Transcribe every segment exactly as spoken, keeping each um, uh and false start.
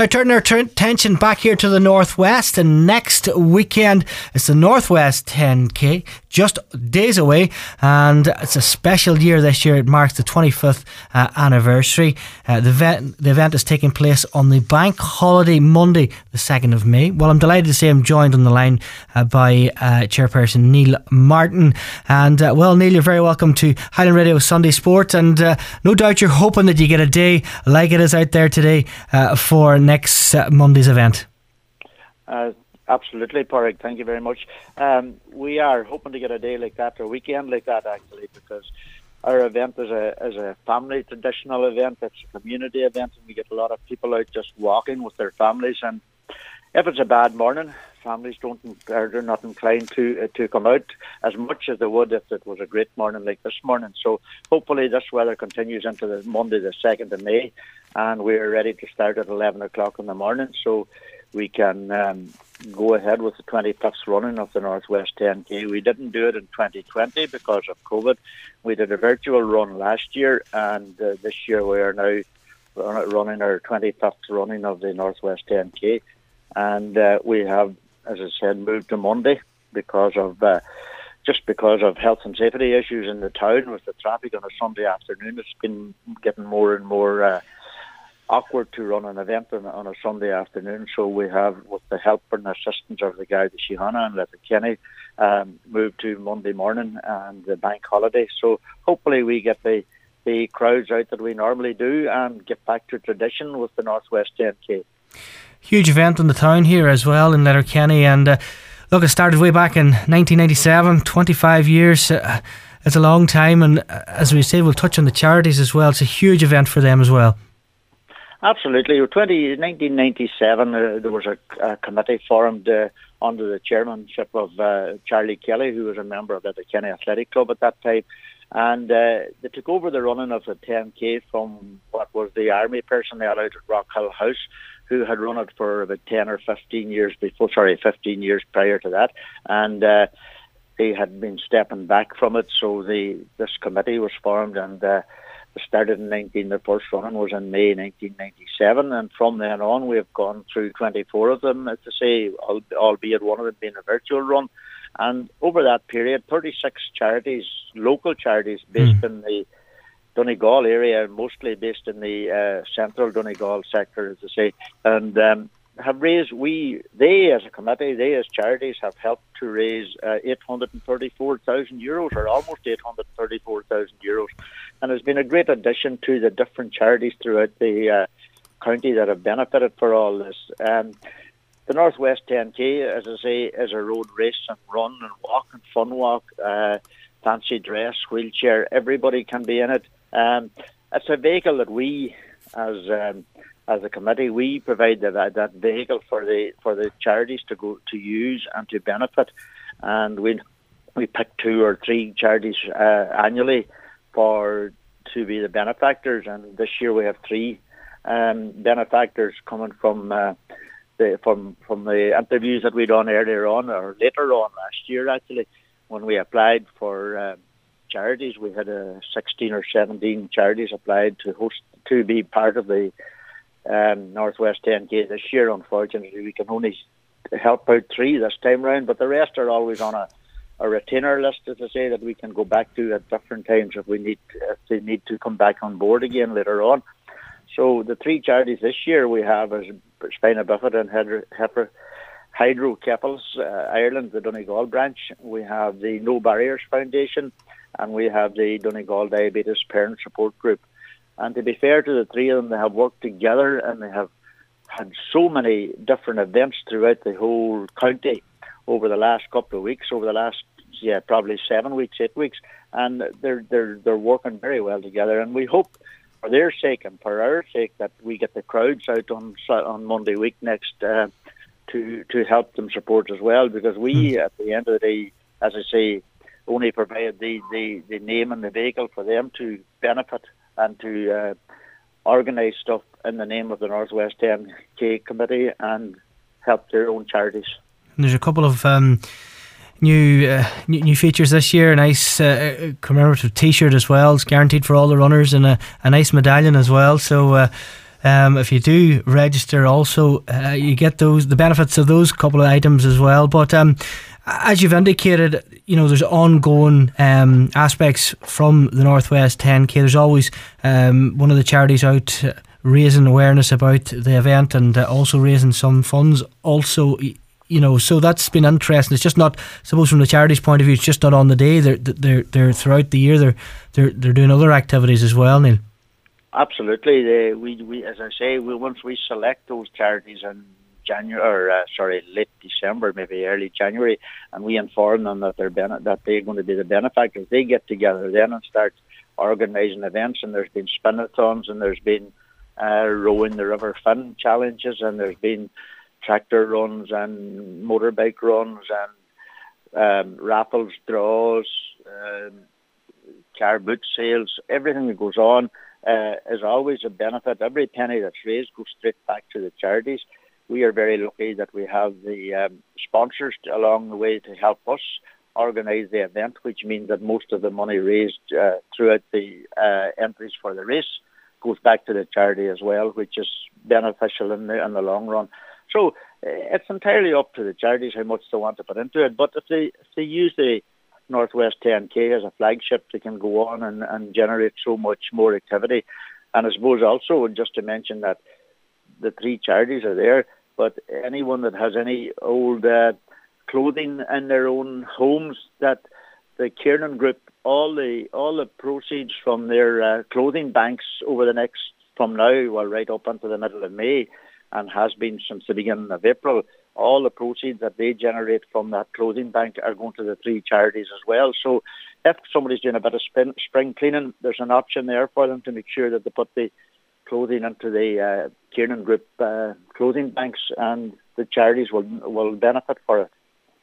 Now turning our t- attention back here to the Northwest, and next weekend it's the Northwest ten K, just days away, and it's a special year this year. It marks the twenty-fifth uh, anniversary. Uh, the, event, the event is taking place on the bank holiday Monday the second of May. Well, I'm delighted to say I'm joined on the line uh, by uh, Chairperson Neil Martin, and uh, well Neil, you're very welcome to Highland Radio Sunday Sport, and uh, no doubt you're hoping that you get a day like it is out there today uh, for next uh, Monday's event. Uh, absolutely, Parag. Thank you very much. Um, we are hoping to get a day like that, or a weekend like that, actually, because our event is a is a family traditional event. It's a community event, and we get a lot of people out just walking with their families. And if it's a bad morning, families don't are they're not inclined to uh, to come out as much as they would if it was a great morning like this morning. So hopefully this weather continues into the Monday the second of May, and we're ready to start at eleven o'clock in the morning, so we can um, go ahead with the twenty-fifth running of the Northwest ten K. We didn't do it in twenty twenty because of COVID. We did a virtual run last year, and uh, this year we are now running our twenty-fifth running of the Northwest ten K. And uh, we have, as I said, moved to Monday because of uh, just because of health and safety issues in the town with the traffic on a Sunday afternoon. It's been getting more and more uh, awkward to run an event on, on a Sunday afternoon. So we have, with the help and assistance of the Garda Síochána and Letterkenny, um, moved to Monday morning and the bank holiday. So hopefully we get the, the crowds out that we normally do and get back to tradition with the Northwest ten K. Huge event in the town here as well in Letterkenny, and uh, look, it started way back in nineteen ninety-seven, twenty-five years. Uh, it's a long time, and uh, as we say, we'll touch on the charities as well. It's a huge event for them as well. Absolutely. In nineteen ninety-seven, uh, there was a, a committee formed uh, under the chairmanship of uh, Charlie Kelly, who was a member of the Letterkenny Athletic Club at that time. And uh, they took over the running of the ten K from what was the army personnel out at Rockhill House, who had run it for about ten or fifteen years before, sorry, fifteen years prior to that. And uh, they had been stepping back from it, so the this committee was formed, and uh, it started in nineteen, the first running was in May nineteen ninety-seven, and from then on we have gone through twenty-four of them, as to say, albeit one of them being a virtual run. And over that period, thirty-six charities, local charities based mm. in the Donegal area, mostly based in the uh, central Donegal sector, as I say, and um, have raised, we, they as a committee, they as charities have helped to raise uh, eight hundred thirty-four thousand euros, or almost eight hundred thirty-four thousand euros, and has been a great addition to the different charities throughout the uh, county that have benefited for all this. Um, the Northwest ten K, as I say, is a road race and run and walk and fun walk, uh, fancy dress, wheelchair, everybody can be in it. Um, it's a vehicle that we, as um, as a committee, we provide that that vehicle for the for the charities to go to use and to benefit, and we we pick two or three charities uh, annually for to be the benefactors, and this year we have three um, benefactors coming from uh, the from from the interviews that we done earlier on or later on last year, actually, when we applied for. Uh, charities. We had uh, sixteen or seventeen charities applied to host to be part of the um, Northwest ten K this year. Unfortunately, we can only help out three this time round, but the rest are always on a, a retainer list, as I say, that we can go back to at different times if we need if they need to come back on board again later on. So the three charities this year we have is Spina Bifida and Hydro, Hydrocephalus uh, Ireland, the Donegal branch. We have the No Barriers Foundation, and we have the Donegal Diabetes Parent Support Group. And to be fair to the three of them, they have worked together and they have had so many different events throughout the whole county over the last couple of weeks, over the last, yeah, probably seven weeks, eight weeks. And they're they're they're working very well together. And we hope, for their sake and for our sake, that we get the crowds out on on Monday week next uh, to to help them support as well. Because we, at the end of the day, as I say, only provide the, the, the name and the vehicle for them to benefit and to uh, organise stuff in the name of the Northwest ten K committee and help their own charities. And there's a couple of um, new, uh, new new features this year. A nice uh, commemorative T-shirt as well. It's guaranteed for all the runners, and a, a nice medallion as well. So uh, um, if you do register, also uh, you get those the benefits of those couple of items as well. But um, as you've indicated, you know, there's ongoing um, aspects from the Northwest ten K. There's always um, one of the charities out uh, raising awareness about the event and uh, also raising some funds. Also, you know, so that's been interesting. It's just not, I suppose, from the charity's point of view, it's just not on the day. They're they're they're throughout the year. They're they're they're doing other activities as well, Neil. Absolutely. They, we we as I say, we once we select those charities in January, or uh, sorry, late December, maybe early January, and we inform them that they're bene- that they're going to be the benefactors. They get together then and start organising events. And there's been spin-a-thons, and there's been uh, rowing the River Finn challenges, and there's been tractor runs and motorbike runs and um, raffles, draws, um, car boot sales. Everything that goes on uh, is always a benefit. Every penny that's raised goes straight back to the charities. We are very lucky that we have the um, sponsors along the way to help us organise the event, which means that most of the money raised uh, throughout the uh, entries for the race goes back to the charity as well, which is beneficial in the, in the long run. So uh, it's entirely up to the charities how much they want to put into it. But if they if they use the Northwest ten K as a flagship, they can go on and, and generate so much more activity. And I suppose also, just to mention that the three charities are there, but anyone that has any old uh, clothing in their own homes, that the Kiernan Group, all the all the proceeds from their uh, clothing banks over the next, from now, well, right up until the middle of May, and has been since the beginning of April, all the proceeds that they generate from that clothing bank are going to the three charities as well. So if somebody's doing a bit of spin, spring cleaning, there's an option there for them to make sure that they put the clothing into the uh, Kiernan Group uh, clothing banks, and the charities will will benefit for it.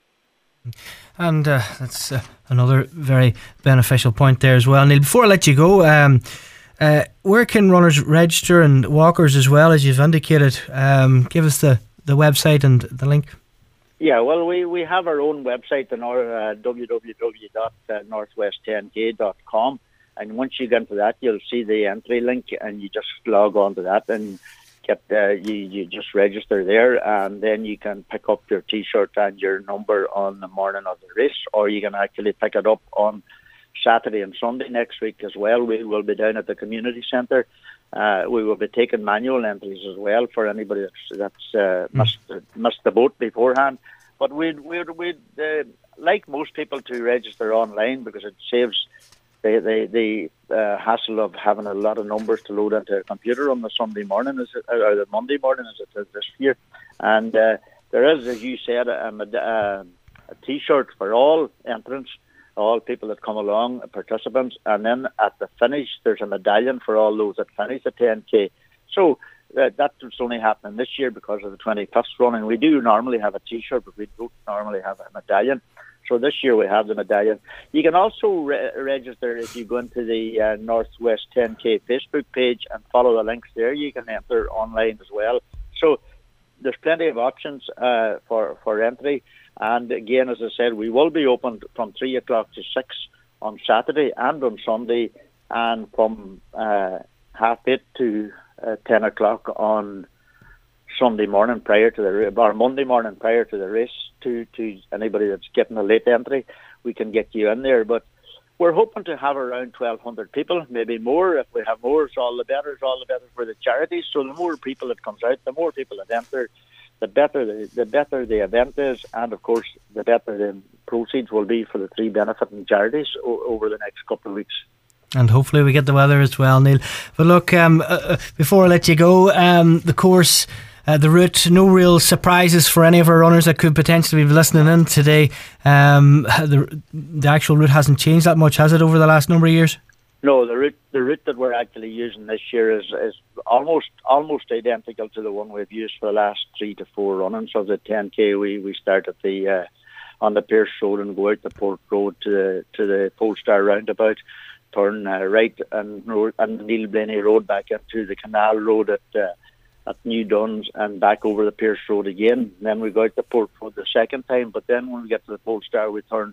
And uh, that's uh, another very beneficial point there as well. Neil, before I let you go, um, uh, where can runners register, and walkers as well, as you've indicated? Um, give us the, the website and the link. Yeah, well, we, we have our own website, in our uh, w w w dot northwest ten k dot com. And once you get into that, you'll see the entry link, and you just log on to that and get uh, you, you just register there, and then you can pick up your T-shirt and your number on the morning of the race, or you can actually pick it up on Saturday and Sunday next week as well. We will be down at the community centre. Uh, we will be taking manual entries as well for anybody that's, that's uh, mm. missed, missed the boat beforehand. But we'd, we'd, we'd uh, like most people to register online, because it saves the the, the uh, hassle of having a lot of numbers to load into a computer on the Sunday morning, as it, or the Monday morning as it is this year. And uh, there is, as you said, a, a, a T-shirt for all entrants, all people that come along, participants. And then at the finish, there's a medallion for all those that finish the ten K. So uh, that's only happening this year because of the twenty-fifth running. We do normally have a T-shirt, but we don't normally have a medallion. So this year we have the medallion. You can also re- register if you go into the uh, Northwest ten K Facebook page and follow the links there. You can enter online as well. So there's plenty of options uh, for, for entry. And again, as I said, we will be open from three o'clock to six on Saturday and on Sunday, and from uh, half eight to uh, ten o'clock on Sunday morning prior to the or Monday morning prior to the race. To, to anybody that's getting a late entry, we can get you in there. But we're hoping to have around twelve hundred people, maybe more. If we have more, it's all the better. It's all the better for the charities. So the more people that comes out, the more people that enter, the better the, the better the event is, and of course the better the proceeds will be for the three benefiting charities o- over the next couple of weeks. And hopefully we get the weather as well, Neil. But look, um, uh, before I let you go, um, the course, uh, the route, no real surprises for any of our runners that could potentially be listening in today. Um, the, the actual route hasn't changed that much, has it, over the last number of years? No, the route the route that we're actually using this year is, is almost almost identical to the one we've used for the last three to four runnings of the ten K. We we start at the uh, on the Pierce Road and go out the Port Road to the to the Polestar roundabout, turn uh, right and road, and Neil Blaney Road back into the Canal Road at uh, at New Duns, and back over the Pierce Road again. And then we go out the Port Road the second time, but then when we get to the Polestar, we turn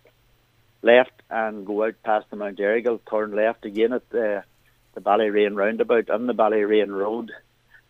left and go out past the Mount Errigal, turn left again at the, the Ballyrain roundabout on the Ballyrain Road,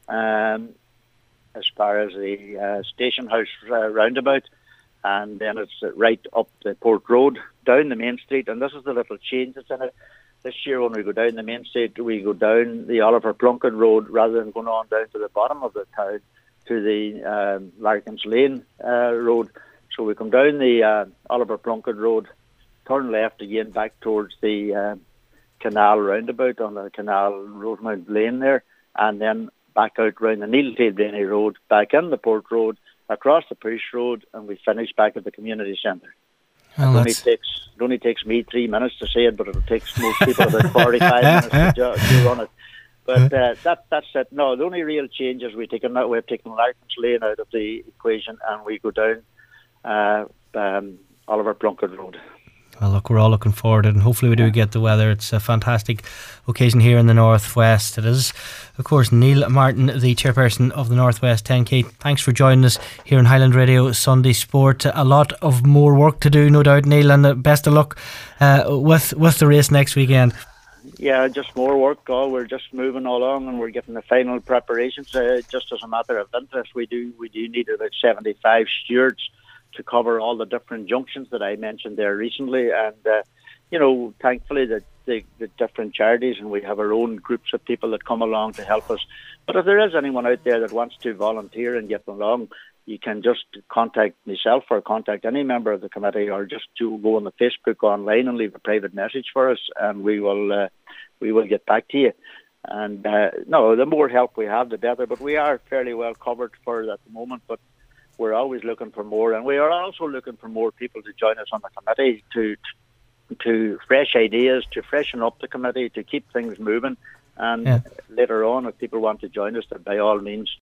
um, as far as the uh, Station House uh, roundabout, and then it's right up the Port Road, down the main street, and this is the little change that's in it. This year when we go down the main street, we go down the Oliver Plunkett Road rather than going on down to the bottom of the town to the um, Larkins Lane uh, Road. So we come down the uh, Oliver Plunkett Road, turn left again back towards the uh, canal roundabout on the canal Rosemount Lane there, and then back out round the Neil Tailblaney Road, back in the Port Road, across the Push Road, and we finish back at the community centre. Well, it, only takes, it only takes me three minutes to say it, but it takes most people about forty-five minutes to, jo- to run it. But uh, that that's it. No, the only real change is we taken that we've taken Larkins Lane out of the equation, and we go down uh, um, Oliver Plunkett Road. Well, look, we're all looking forward to it, and hopefully we do get the weather. It's a fantastic occasion here in the Northwest. It is, of course, Neil Martin, the chairperson of the Northwest ten K. Thanks for joining us here on Highland Radio Sunday Sport. A lot of more work to do, no doubt, Neil, and best of luck uh, with with the race next weekend. Yeah, just more work. Oh, we're just moving along, and we're getting the final preparations. Uh, just as a matter of interest, we do we do need about seventy-five stewards to cover all the different junctions that I mentioned there recently, and uh, you know, thankfully the, the the different charities, and we have our own groups of people that come along to help us. But if there is anyone out there that wants to volunteer and get along, you can just contact myself or contact any member of the committee, or just to go on the Facebook online and leave a private message for us, and we will uh, we will get back to you. And uh, no, the more help we have, the better. But we are fairly well covered for it at the moment. But we're always looking for more, and we are also looking for more people to join us on the committee, to to fresh ideas, to freshen up the committee, to keep things moving. And yeah. later on, if people want to join us, then by all means,